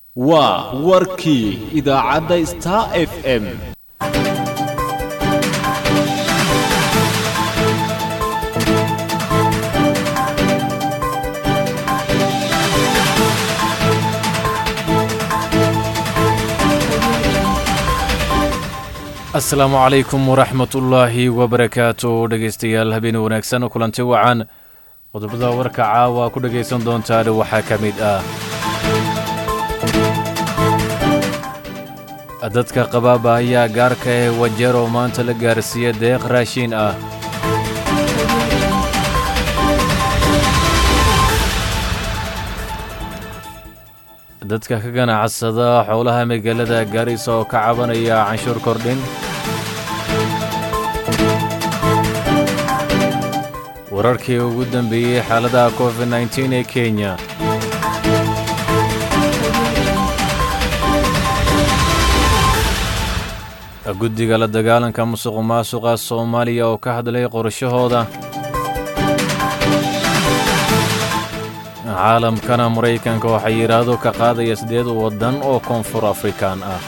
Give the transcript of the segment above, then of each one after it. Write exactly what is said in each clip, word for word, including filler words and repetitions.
waa warkii idaacadda Star F M. السلام عليكم ورحمة الله وبركاته. dhageystayaal habeen wanaagsan kulanti wacan qodobada warka caawa ku dhageysan doontaan waxa kamid ah dadka qabaaba ayaa gaarka ee wajaro maanta la gaarsiiyay deeq raashin ah. dadka ka ganacsada xoolaha magaalada Garissa oo ka cabanaya canshuur kordhin. wararkii ugu dambeeyay xaaladda covid nineteen ee Kenya. guddiga la dagaalanka musuqmaasuqa Soomaaliya oo ka hadlay qorshahooda. caalamkana Mareykanka waxay yiraahdo ka qaadaya sideed wadan oo koonfur Afrikaan ah.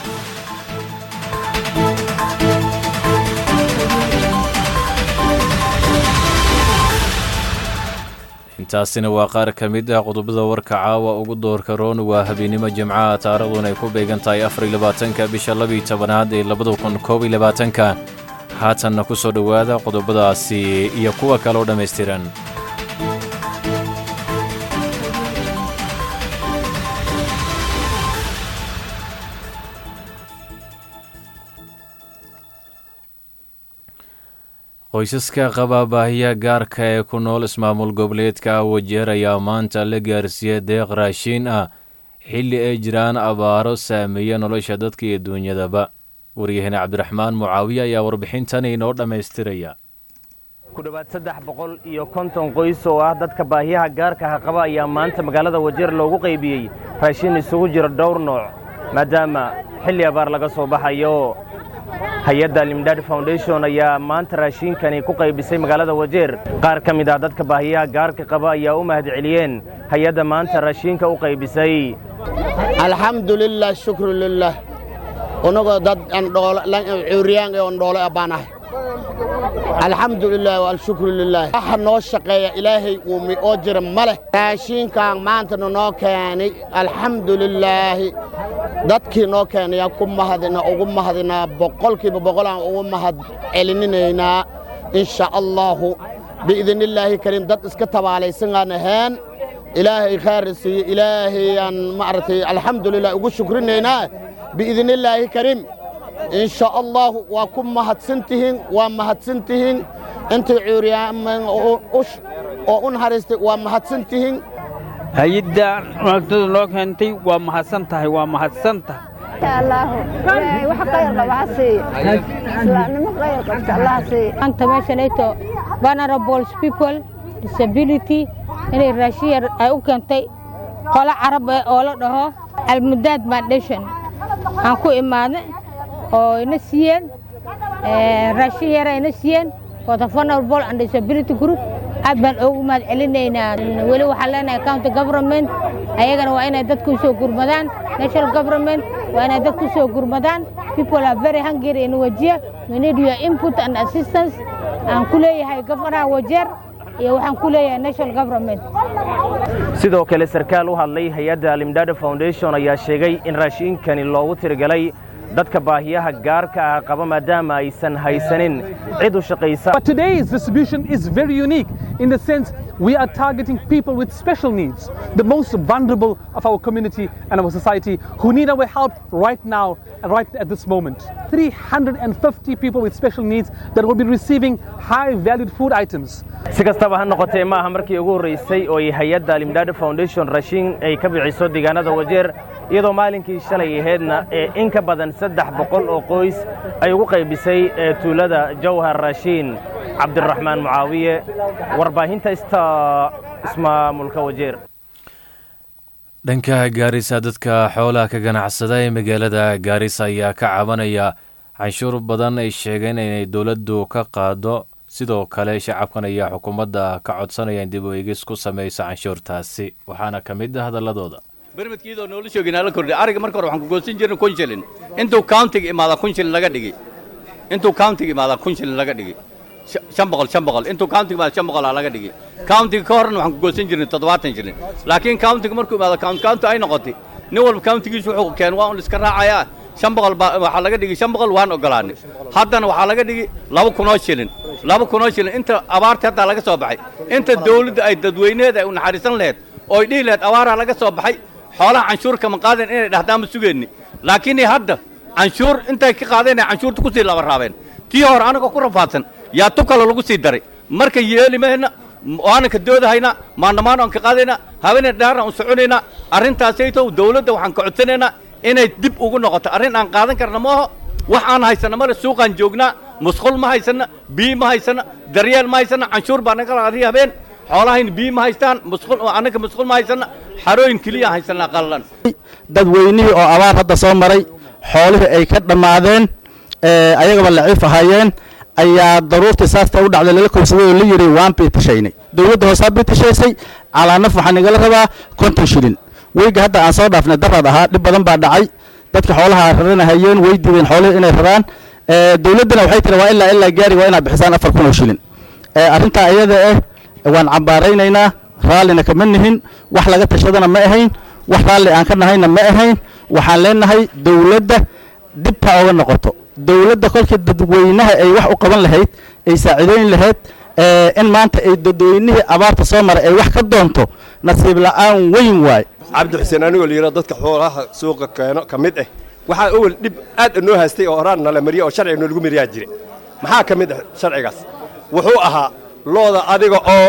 intaasina waa qaar ka mid ah qodobada warka caawa ugu doorka roon waa habeenimo Jimcaha taariikhduna ay ku beegan tahay afar iyo labaatanka bisha laba iyo tobanaad ee laba kun koob iyo labaatan. haatanna ku soo dhawaada qodobadaasi iyo kuwa kale oo dhameystiran. qoysaska qaba baahiyaha gaarka ee ku nool ismaamul goboleedka Wajeer ayaa maanta la gaarsiiyay deeq raashin ah xilli ay jiraan abaaro saameeya nolosha dadka iyo dunyadaba. wariyahana Cabdiraxmaan Mucaawiye ayaa warbixintan inoo dhameystiraya. ku dhawaad saddex boqol iyo konton qoys oo ah dadka baahiyaha gaarka ah qaba ayaa maanta magaalada Wajeer loogu qaybiyay raashin isugu jira dhowr nooc maadaama xilli abaar laga soo baxayo. hay'adda Limdad Foundation ayaa maanta raashinkani ku qaybisay magaalada Wajeer. qaar ka mid ah dadka baahiyaha gaarka qaba ayaa u mahad celiyeen hay'adda maanta raashinka u qaybisay. alxamdulillah shukru lillah onago dad aan dhoolo lan cuuriyaan ee dhoolo abaanahay. alxamdulillah wal shukru lillah waxa noo shaqeeya ilaahay uu mi oo jira male. raashinkan maanta noo keenay alxamdulillah dadkii noo keenaya ku mahadina ugu mahadina boqolkiiba boqol aan ugu mahad celinayna insha Allah biidhnillaahi kariim. dad iska tabaalaysan aan ahaan ilaahay khaarisi ilaahay aan maartay alxamdulillah ugu shukrinayna biidhnillaahi kariim insha Allah wa ku mahadsantihiin wa mahadsantihiin inta cuuriyaan oo un haristay wa mahadsantihiin. hay'adda waqtiga loo keentay waa mahadsan tahay waa mahadsan tahay الله wax qayr qaba hasi islaamnimo qayr qabta Allah si anta meeshanayto vulnerable people disability inay raashin ay u keentay qola carab oo la dhaho Al-Mudad Foundation aan ku imaadnay oo ina siiyeen ee raashin yar ina siiyeen for the vulnerable and disability group. aad baan ugu mahad celinaynaa. weli waxa leenahay county government ayagana waa inay dadku soo gurmadaan. national government waa inay dadku soo gurmadaan. people are very hungry in Wajeer. we need your input and assistance. aan ku leeyahay governor Wajeer iyo waxaan ku leeyahay national government. sidoo kale sarkaal u hadlay hay'adda Limdad Foundation ayaa sheegay in raashinkani loogu tirigalay dadka baahiyaha gaarka ah qaba maadaama aysan haysanin cid u shaqeysa. But today's distribution is very unique in the sense we are targeting people with special needs, the most vulnerable of our community and our society who need our help right now and right at this moment. three hundred fifty people with special needs that will be receiving high valued food items. si kastaba ha noqotee ma aha markii ugu horeysay oo hay'adda Limdad Foundation raashin ay ka bixiso deegaanada Wajeer iyadoo maalinkii shalay ahaydna ee in ka badan saddex boqol oo qoys ay ugu qaybisay tuulada Jawhar raashin. Cabdiraxmaan Mucaawiye warbaahinta ismaamulka Wajeer. dhanka Garissa dadka xoolaha ka ganacsada ee magaalada Garissa ayaa ka cabanaya canshuur badan ay sheegeen inay dawladdu ka qaado. sidoo kale shacabkan ayaa xukuumadda ka codsanaya in dib u eegis ku sameeyso canshuurtaasi waxaana kamid ah hadaladooda. برمتكيدو نقول شو جينا لك كردي أرجع مركور وحنا قوسين جرنا كونشلين أنتوا كاونتي ما هذا كونشلين لقى دقي أنتوا كاونتي ما هذا كونشلين لقى دقي شنبغل شنبغل أنتوا كاونتي ما شنبغل على لقى دقي كاونتي كورن وحنا قوسين جرنا تضوات جرنا لكن كاونتي مركور ما هذا كاونت كاونت أي نقطة نول كاونتي شو حق كان وان السكرة عيا شنبغل وحنا لقى دقي شنبغل وان أقلاني هذا وحنا لقى دقي لابو كونشلين لابو كونشلين أنت أبارت هذا لقى صباحي أنت الدولة أي تدوينه ده ونحرسن لهت أو يدي لهت أبارة لقى صباحي xoolaha canshuurka ma qaadan inay dhahdaan ma sugeeni laakiin hadda canshuur intay ka qaadeen canshuurta ku sii laba raabeen tii hore anaga ku rafaadsan yaa tu kale lagu sii daray marka yeeli meena waana ka doodahayna maanamaan aan ka qaadayna habeenay dhaarna u soconayna arrintaasayto dawladda waxaan ka codsanaynaa inay dib ugu noqoto arrin aan qaadan karna maaha wax aan haysana mar suuqan joognaa musqul ma haysana bii ma haysana daryeel ma haysana canshuur baa naga qaadiy habeen xoolahayn bii ma haystaan musqul anaga musqul ma haysana xarooyin kaliya haysana qallan dadweynihii oo abaar hadda soo maray xoolihii ay ka dhamaadeen ee ayagaba laciif ahaayeen ayaa daruurtii saasta u dhacday lala koobsaday oo la yiri waan biitashaynay dawladda hoose biitashaysay calaanaf waxaan igala rabaa konton shilin weyga hadda aan soo dhaafnay darad ahaa dhib badan baa dhacay dadka xoolaha raranahayeen way diideen xoolaha inay raraan ee dawladdana waxay tiri waa ilaa ilaa gaari waa inaad bixisaan afar kun oo shilin ee arrinta ayada ah waan cabaaraynaynaa raallina kama nihin wax laga tashadana ma ahayn wax raalli aan ka nahayna ma ahayn waxaan leenahay dawladda dib ha uga noqoto dawladda kolkii dadweynaha ay wax u qaban lahayd ay saaciideyn lahayd in maanta ay dadweynihii abaarta soo maray ay wax ka doonto nasiib la'aan weyn waay cabdi xuseen anigoo la yidhaahdo dadka xoolaha suuqa keeno ka mid ah waxaa awal dhib aad noo haystay oo horaan nala mariyo oo sharciga noolagu mariyaa jire maxaa ka mid ah sharcigaas wuxuu ahaa looda adiga oo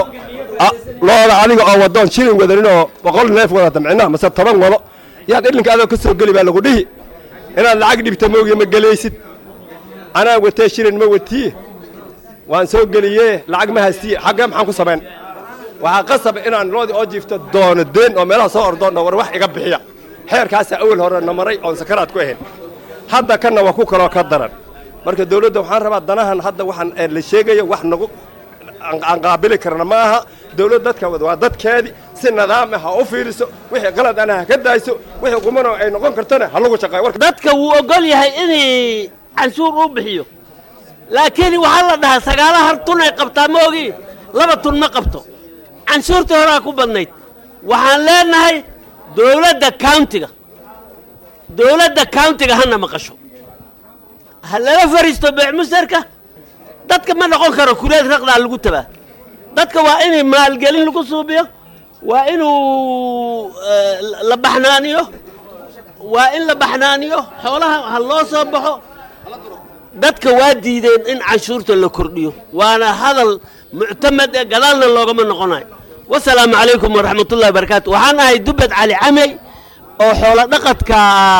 looda adiga oo wadoon shilin wadanin oo boqol neef wadata micnaha mase toban wado yaad ilinka adoo ka soo geli baa lagu dhihi inaad lacag dhibta moogiya ma gelaysid anaa watee shilin ma watiye waan soo geliyee lacag ma haystiye xaggee maxaan ku samayn waxaa qasab inaan loodii oo jiifto doono deen oo meelaha soo ordoon war wax iga bixiya xeerkaasaa awal hore na maray oon sakaraad ku ahayn hadda kanna waa ku kaloo ka daran marka dawladda waxaan rabaa danahan hadda waxaan la sheegayo wax nagu aan qaabili karna ma aha dawlad dadka waa dadkeedii si nidaam ah u fiiriso wixii qalad ana ka daayso wixii qumano ay noqon kartana ha lagu shaqeeyo dadka wuu ogol yahay inay canshuur u bixiyo laakiin waxa la dhahaa sagaalaha tun ay qabtaa ma ogi laba tun ma qabto canshuurta hore ku badnayd waxaan leenahay dawladda countiga dawladda countiga hana maqasho hal la fariisto beec mustarka dadka ma noqon karo kuleed raqda lagu tabaa dadka waa inay maalgelin lagu suubiyo waa inuu la baxnaaniyo waa in la baxnaaniyo xoolaha hal loo soo baxo dadka waa diideen in canshuurta la kordhiyo waana hadal muctamad ee gadaalna loogama noqonayo wasalaamu calaykum waraxmatullahi wabarakaatu waxaan ahay dubad cali camey oo xoolo dhaqadka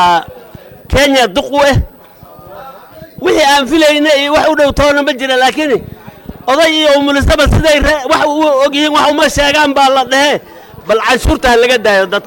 kenya duqu ah wixii aan filaynay iyo wax u dhow toona ma jira laakiin oday iyo umulisaba siday wax u ogyihiin wax uma sheegaan baa la dhahe bal canshuurta laga daayo dadka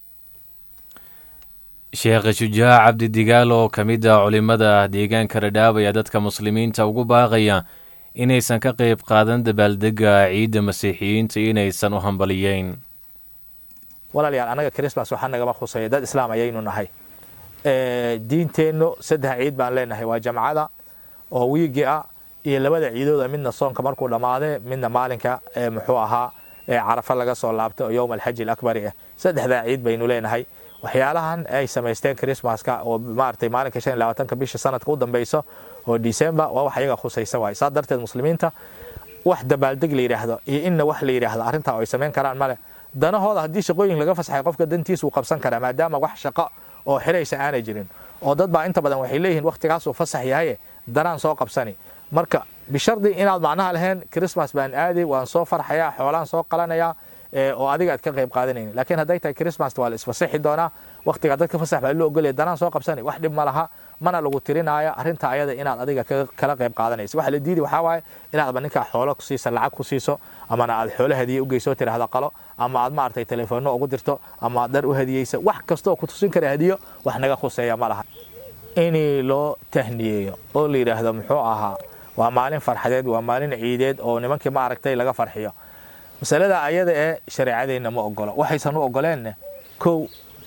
sheekh shujaac cabdi digaal oo ka mid ah culimada deegaanka Radhaab ayaa dadka muslimiinta ugu baaqaya inaysan ka qayb qaadan dabaaldega ciidda masiixiyiinta inaysan u hambaliyeyn walaalayaal anaga Christmas waxaan naga khusay dad islaam ayaynu nahay ee diinteenno saddex ciid baan leenahay waa jamcada oo wiigi ah iyo labada ciidood midna soonka markuu dhamaade midna maalinka ee muxuu ahaa ee Carafa laga soo laabto yawm al-hajj al-akbar ah saddexda ciid baynu leenahay waxyaalahan ay sameysteen Christmaska oo maartay maalinka shan iyo labaatanka bisha sanadka u dambayso oo December waa wax ayaga khusaysa way sadarteed muslimiinta wax dabaaldeg la yiraahdo iyo inna wax la yiraahdo arinta ay sameyn karaan male danahooda hadii shaqooyin laga fasaxay qofka dantiisa uu qabsan kara maadaama wax shaqo oo xiraysa aanay jirin oo dad baa inta badan waxay leeyihiin waqtigaas uu fasax yahay danaan soo qabsani marka bishardi inaad macnaha lahayn Christmas baan aadi waan soo farxayaa xoolaan soo qalanaya oo adiga aad ka qayb qaadanayeen laakiin haday tahay Christmas waa la isfasaxi doonaa waqtiga dadka fasax baa loo ogolay danaan soo qabsani wax dhib ma laha mana lagu tirinaayo arinta ayada inaad adiga kala qayb qaadanayso waxa la diiday waxa waaye inaad ninka xoolo ku siiso lacag ku siiso ama aad xoolo hadiye u geyso tiraahdo qalo ama aad maartay telefoonno ugu dirto ama dar u hadiyeyso wax kasto oo ku tusin kara hadiyo wax naga khuseeya ma laha inii loo tahniyeeyo oo la yiraahdo muxuu ahaa waa maalin farxadeed waa maalin ciideed oo nimankii ma aragtay laga farxiyo masalada ayada ee shariicadeena ma ogolo waxaysan u ogoleen kow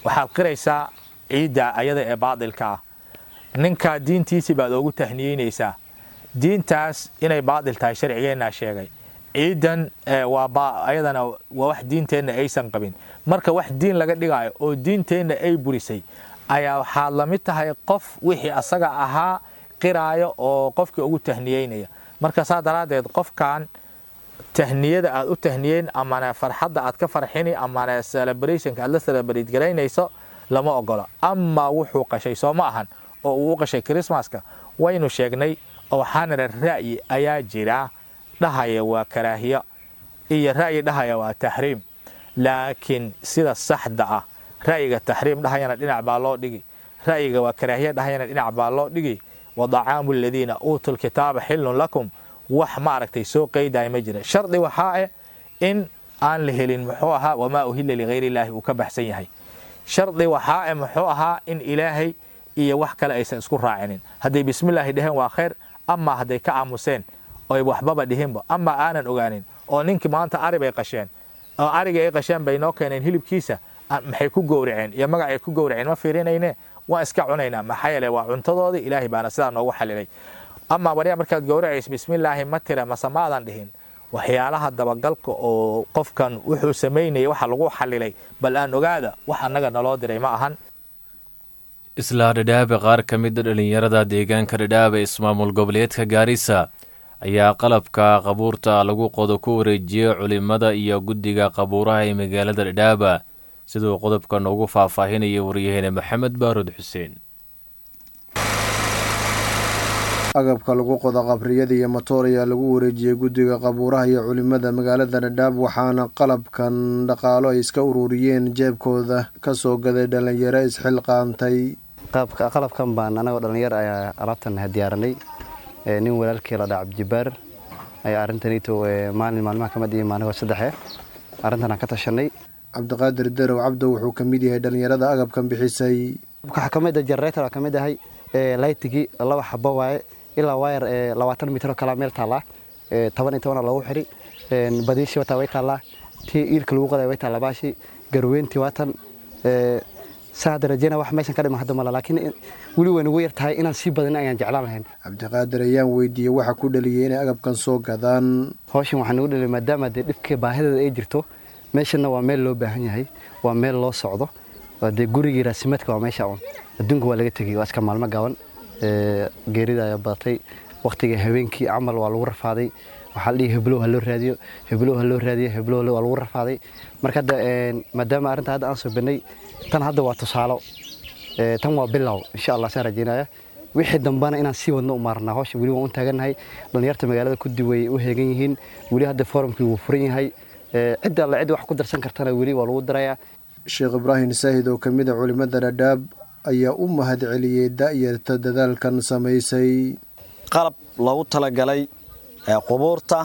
waxaad qiraysaa ciidda ayada ee baadilka ah ninka diintiisii baad ugu tahniyeynaysaa diintaas inay baadil tahay sharcigeennaa sheegay ciidan waa ayadana waa wax diinteenna aysan qabin marka wax diin laga dhigaayo oo diinteenna ay burisay ayaa waxaad la mid tahay qof wixii asaga ahaa qiraayo oo qofkii ugu tahniyeynaya marka saa daraaddeed qofkan tahniyada aad u tahniyeen amana farxadda aad ka farxini amana celebrationka aad la celebrate garaynayso lama ogola ama wuxuu qashay soo ma ahan oo uu qashay Christmaska waynu sheegnay oo waxaana ra'yi ayaa jira dhahaya waa karaahiyo iyo ra'yi dhahaya waa tahriim laakiin sida saxda ah ra'yiga tahriim dhahayana dhinac baa loo dhigi ra'yiga waa karaahiyo dhahayana dhinac baa loo dhigi wadacaamu alladina uutul kitaaba xillun lakum wax ma aragtay soo qeyday ma jira shardi waxa ah in aan la helin muxuu ahaa wama uhilla li ghayri ilaahi uu ka baxsan yahay shardi waxa ah muxuu ahaa in ilaahay iyo wax kale aysan isku raacinin haday bismillaah dhahan waa khayr ama haday ka aamuseen oo waxbaba dhihinba ama aanan ogaanin oo ninkii maanta ari bay qasheen oo ariga ay qasheen bay noo keeneen hilibkiisa maxay ku gowraceen iyo magac ay ku gowraceen ma fiirinayne waa iska cunaynaa maxaa yeelay waa cuntadoodii ilaahay baana sidaa noogu xalilay ama wariya markaad gowracayso bismillaah ma tira ma samaadan dhihin waxyaalaha dabagalka oo qofkan wuxuu sameeyay waxa lagu xalilay bal aan ogaada wax anaga naloo diray ma ahan isla Dhadhaab qaar ka mid ah dhalinyarada deegaanka Dhadhaab ee ismaamul goboleedka Gaarisa ayaa qalabka qabuurta lagu qodo ku wareejiyay culimada iyo guddiga qabuuraha ee magaalada Dhadhaab sidoo qodobka noogu faahfaahinaya wariyaheen Maxamed Baarud Xuseen agabka lagu qodo qabriyada iyo matoor ayaa lagu wareejiyay guddiga qabuuraha iyo culimada magaalada Dhadhaab waxaana qalabkan dhaqaalo ay iska ururiyeen jeebkooda ka soo gaday dhalinyaro isxilqaantay qaabka qalabkan baan anaga dhalinyaro ayaa alaabtan hadiyaaranay nin walaalkii la dhac Jibaar ayaa arintanito maalin maalmaha kamid ah maanaga saddex arintan aan ka tashanay Cabdiqaadir Darow Cabdo wuxuu kamid yahay dhalinyarada agabkan bixisay waxa kamid ah generator kamid ah ee laytigi laba xabo waaye ilaa wire labaatan mitir kala meel taala toban iyo toban lagu xiri badiishi wata way taala tii iirka lagu qaday way taala baashi garweyntii watan saad rajayna wax meeshan ka dhima hadda mala laakiin wali weyn ugu yartahay inaan si badan ayaan jeclaan lahayn Cabdiqaadir ayaan weydiiyay waxa ku dhaliyay inay agabkan soo gadaan hawshan waxaan ugu dhaliyay maadaama dhibka baahida ay jirto meeshana waa meel loo baahan yahay waa meel loo socdo wada gurigii raasimadka waa meesha on adduunka waa laga tagay waa iska maalmo gaaban ee geerida ay baatay waqtiga habeenkii amal waa lagu rafaaday waxa la dhigay heblow halo raadiyo heblow halo raadiyo heblow waa lagu rafaaday marka maadaama arinta hadda aan soo banay tan hadda waa tusaalo ee tan waa bilow insha Allah saan rajeynaya wixii dambana inaan si wadno u maarnaa hawsha wali waan u taaganahay dhalinyarta magaalada ku diway u heegan yihiin wali hadda forumkii uu furan yahay ee cid alla cid wax ku darsan kartana wali waa lagu darayaa Sheekh Ibrahim Saahid oo kamid ah culimada Dhadhaab ayaa u mahad celiyay daayirta dadaalkan sameysay qalab lagu talagalay ee qubuurta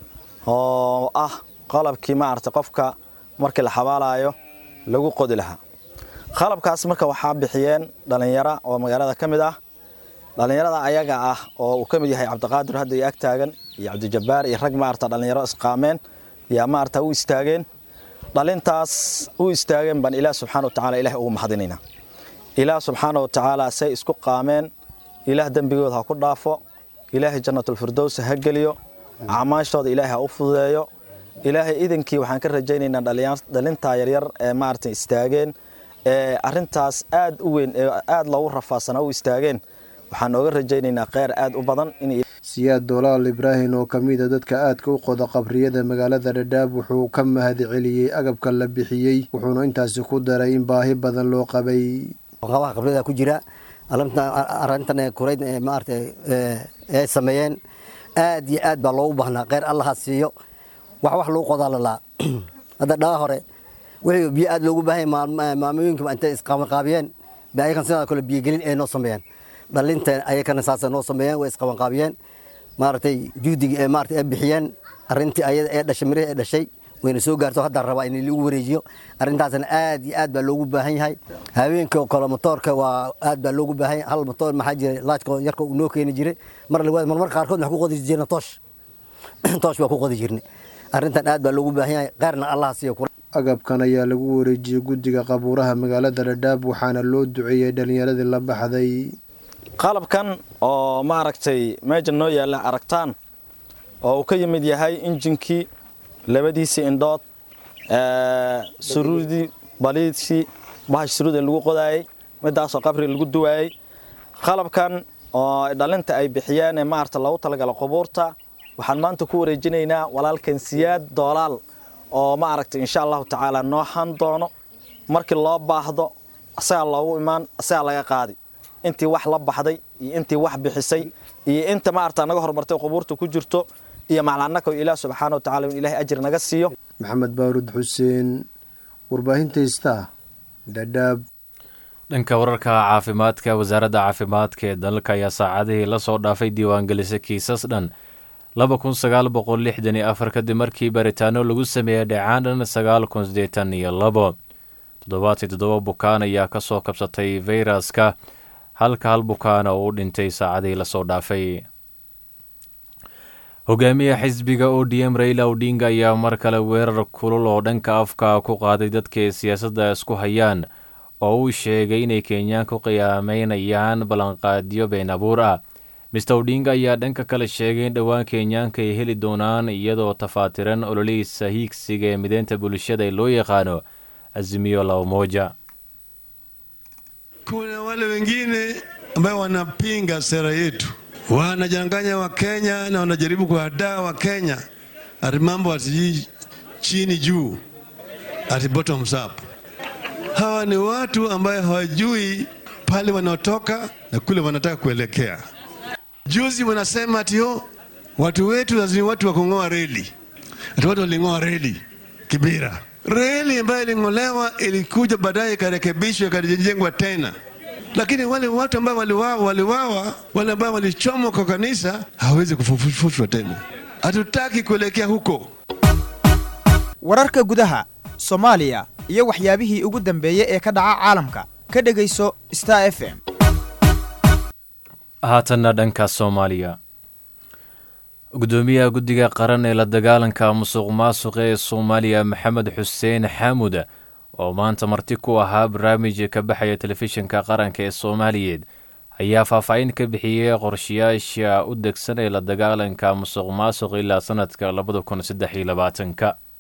oo ah qalabkii maarta qofka markii la xabaalayo lagu qodi lahaa qalabkaas marka waxa bixiyeen dhalinyaro oo magaalada kamid ah dhalinyarada ayaga ah oo uu kamid yahay Cabdiqaadir hadda ay ag taagan iyo Cabdi Jabbaar iyo rag maarta dhalinyaro isqaameen iyo maarta u istaageen dhalintaas u istaageen ban Ilaahay subhanahu wa ta'ala Ilaahay ugu mahadinayna Ilaahay subhanahu wa ta'ala say isku qaameen Ilaahay dambigooda ha ku dhaafo Ilaahay jannatul firdaws ha galiyo amaashooda Ilaahay ha u fududeeyo Ilaahay idinkii waxaan ka rajaynaynaa dhalinyar dhalinta yar yar ee maartay istaageen ee arintaas aad u weyn ee aad loogu rafaasana u istaageen waxaan ooga rajaynaynaa qeyr aad u badan in Siyaad Dolaal Ibrahim oo kamid ah dadka aadka u qodo qabriyada magaalada Dhadhaab wuxuu ka mahad celiyay agabka la bixiyay wuxuuna intaas ku daray in baahi badan loo qabay qabaha qabriyada ku jira arintan kureyd maartay ee sameeyeen aad iyo aad baa loo baahnaa qeyr Allah ha siiyo wax wax loo qodaa la hada dhaa hore wixii biyo aad loogu baahay maamooyinka inta isqaban qaabiyeen baayakan sidoo kale biyo gelin ay noo sameeyeen dhalinta ayakana saasa noo sameeyeen way isqaban qaabiyeen maartay juudiga ee maartay bixiyeen arintii ayada ee dhashay mirey ee dhashay wayna soo gaarto hadda raba in lagu wareejiyo arintaasna aad iyo aad baa loogu baahan yahay haweenka kala motorka waa aad baa loogu baahan yahay hal motor maxaa jiray laajko yarka uu noo keenay jiray mar la wada mar qaar kood wax ku qodi jirna toosh toosh waa ku qodi jirnay arintan aad baa loogu baahan yahay qaarna Allah siiyo agabkan ayaa lagu wareejiyey guddiga qabuuraha magaalada Dhadhaab waxaana loo duceeyey dhalinyaradii la baxday. qalabkan oo maaragtay meesha noo yaala aragtaan oo uu ka yimid yahay injinkii labadiisii indhood ee suruudii baliidsi bahash suruud lagu qodaayay midaasoo qabri lagu duwaayay qalabkan oo dhalinta ay bixiyeen ee maarta lagu talagalay qubuurta waxaan maanta ku wareejinaynaa walaalkan siyaad doolaal oo maaragtay insha Allah tacaala noo han doono markii loo baahdo asaga loogu imaan asaga laga qaadi intii wax la baxday iyo intii wax bixisay iyo inta maarta naga hormartay qubuurta ku jirto iyo macnaanaka Ilaahay subhanahu wa ta'ala Ilaahay ajir naga siiyo. Maxamed Baarud Xuseen warbaahinta Star Dhadhaab. dhanka wararka caafimaadka wasaaradda caafimaadka ee dalka ayaa saacadihii la soo dhaafay diiwaangelisay kiisas dhan laba kun sagaal boqol lixdan iyo afar kadib markii baritaano lagu sameeyay dhacaan dhan sagaal kun siddeetan iyo labo toddobaatan iyo toddoba bukaan ayaa ka soo kabsatay fayraska halka hal bukaan oo u dhintay saacadihii la soo dhaafay. hogaamiyaha xisbiga O D M Raila Odinga ayaa mar kale weerar kulul oo dhanka afka ku qaaday dadka siyaasadda isku hayaan oo uu sheegay inay Kenyan ku qiyaameynayaan ballanqaadyo been abuur ah. mister Odinga ayaa dhanka kale sheegay in dhawaan Kenyanka ay heli doonaan iyadoo tafaatiran ololihiisa hiigsiga ee mideynta bulshada ee loo yaqaano Azimio la Umoja. Kuna wale wengine ambao wanapinga sera yetu, wanajanganya wa Kenya na wanajaribu kuhadaa wa Kenya ati mambo ati chini juu ati bottoms up. Hawa ni watu ambao hawajui pale wanaotoka na kule wanataka kuelekea. Juzi wanasema ati ho watu wetu lazima watu wa kungoa reli. Ati watu walingoa reli Kibera. Reli ambayo iling'olewa ilikuja baadaye ikarekebishwa ikajengwa tena. Lakini wale watu ambao waliwawa waliwawa wale ambao walichomwa kwa kanisa hawezi kufufushwa tena. Hatutaki kuelekea huko. Wararka gudaha Soomaaliya iyo waxyaabihii ugu dambeeyay ee ka dhaca caalamka ka dhageyso Star F M. haatanna dhanka Soomaaliya. gudoomiyaha guddiga qaran ee la dagaalanka musuqmaasuqa ee Soomaaliya Maxamed Xuseen Xamuud oo maanta marti ku ahaa barnaamij ka baxaya telefishinka qaranka ee Soomaaliyeed ayaa faahfaahin ka bixiyay qorshayaasha u degsan ee la dagaalanka musuqmaasuqa ilaa sanadka laba kun saddex iyo labaatan.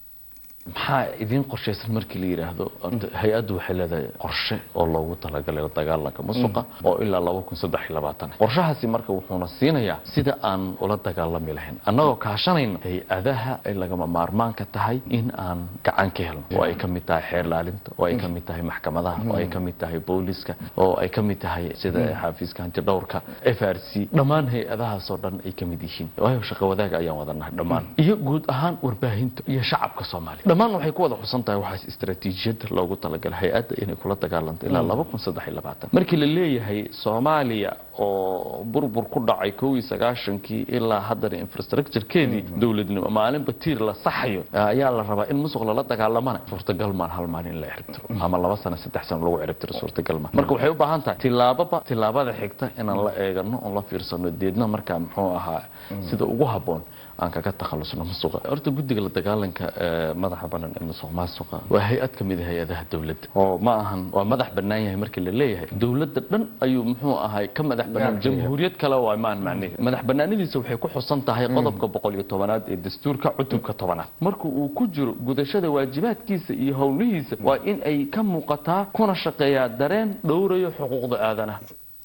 maxaa idin qorshaysan markii la yiraahdo hay'addu waxay leedahay qorshe oo loogu talagalay la dagaalanka musuqa oo ilaa laba kun saddex iyo labaatan. qorshahaasi marka wuxuuna siinayaa sida aan ula dagaalami lahayn annagoo kaashanayna hay'adaha ay lagama maarmaanka tahay in aan gacan ka helno oo ay ka mid tahay xeer ilaalinta oo ay ka mid tahay maxkamadaha oo ay ka mid tahay booliska oo ay ka mid tahay sida xafiiska antidhowrka F R C dhammaan hay'adahaas oo dhan ay ka mid yihiin waayo shaqo wadaaga ayaan wadanahay dhammaan iyo guud ahaan warbaahinta iyo shacabka Soomaaliyeed dhammaan waxay ku wada xusan tahay waxa istiraatiijiyad loogu talagalay hay'adda inay kula dagaalanto ilaa laba kun saddex iyo labaatan. markii la leeyahay Soomaaliya oo burbur ku dhacay kow iyo sagaashankii ilaa haddana infrastructure-keedii dawladnimo maalinba tiir la saxayo ayaa la rabaa in musuq lala dagaalamana suurtagal ma hal maalin la xirtiro ama laba sano saddex sano lagu xirtiro suurtagal ma. marka waxay u baahan tahay tilaababa tilaabada xigta inaan la eegano oo la fiirsano deedna marka muxuu ahaa sida ugu haboon aan kaga takhalusno musuqa. horta guddiga la dagaalanka madaxa banaan ee musuqmaasuqa waa hay'ad ka mid ah hay'adaha dawladda oo ma ahan waa madax banaan yahay markii la leeyahay dawladda dhan ayuu muxuu ahaa ka madax banaan jamhuuriyad kale waa maan macnaheedu madax banaanidiisa waxay ku xusan tahay qodobka boqol iyo tobanaad ee dastuurka cutubka tobanaad. marka uu ku jiro gudashada waajibaadkiisa iyo howlihiisa waa in ay ka muuqataa kuna shaqeeyaa dareen dhowrayo xuquuqda aadanaha.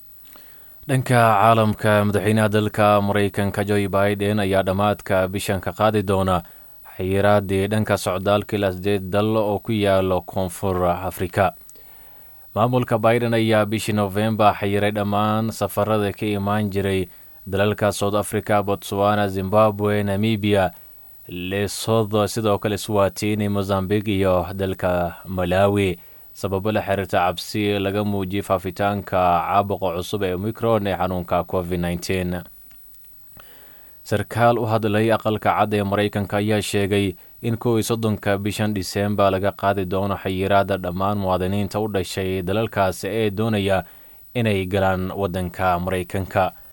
dhanka caalamka madaxweynaha dalka Mareykanka Joe Biden ayaa dhamaadka bishan ka qaadi doona xayiraadii dhanka socdaalka ilaa sideed dal oo ku yaalo koonfur Afrika. maamulka Biden ayaa bishii November xayiray dhammaan safarada ka imaan jiray dalalka South Africa, Botswana, Zimbabwe, Namibia, Lesotho, sidoo kale Eswatini, Mozambique iyo dalka Malawi sababo la xiriirta cabsi laga muujiyay faafitaanka caabuqa cusub ee Omicron ee xanuunka COVID nineteen. sarkaal u hadlay aqalka cad ee Mareykanka ayaa sheegay in kow iyo soddonka bishan December laga qaadi doono xayiraadda dhammaan muwaadiniinta u dhashay dalalkaasi ee doonaya inay galaan waddanka Mareykanka.